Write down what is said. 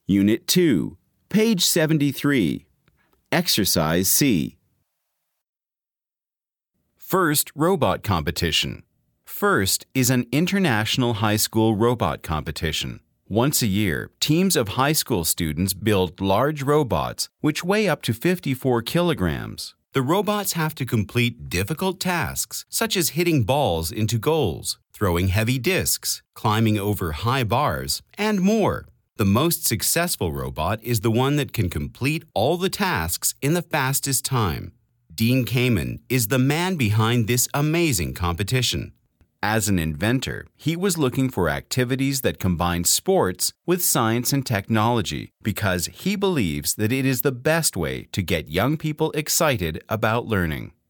Unit 2, page 73. Exercise C. First Robot Competition. FIRST is an international high school robot competition. Once a year, teams of high school students build large robots which weigh up to 54 kilograms. The robots have to complete difficult tasks, such as hitting balls into goals, throwing heavy discs, climbing over high bars, and more. The most successful robot is the one that can complete all the tasks in the fastest time. Dean Kamen is the man behind this amazing competition. As an inventor, he was looking for activities that combine sports with science and technology because he believes that it is the best way to get young people excited about learning.